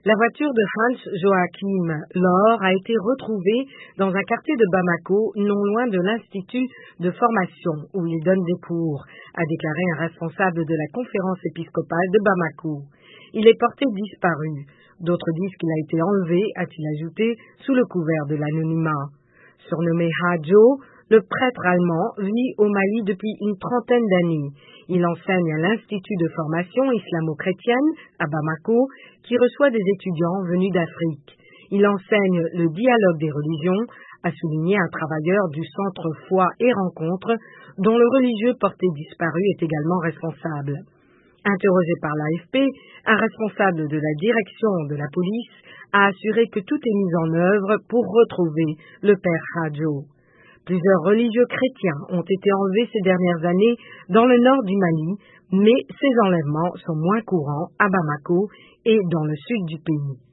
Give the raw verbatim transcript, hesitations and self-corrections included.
La voiture de Hans Joachim Lor a été retrouvée dans un quartier de Bamako, non loin de l'Institut de formation où il donne des cours, a déclaré un responsable de la conférence épiscopale de Bamako. Il est porté disparu. D'autres disent qu'il a été enlevé, a-t-il ajouté, sous le couvert de l'anonymat. Surnommé Hadjo, le prêtre allemand vit au Mali depuis une trentaine d'années. Il enseigne à l'Institut de formation islamo-chrétienne à Bamako, qui reçoit des étudiants venus d'Afrique. Il enseigne le dialogue des religions, a souligné un travailleur du Centre Foi et Rencontres, dont le religieux porté disparu est également responsable. Interrogé par l'A F P, un responsable de la direction de la police a assuré que tout est mis en œuvre pour retrouver le père Hadjo. Plusieurs religieux chrétiens ont été enlevés ces dernières années dans le nord du Mali, mais ces enlèvements sont moins courants à Bamako et dans le sud du pays.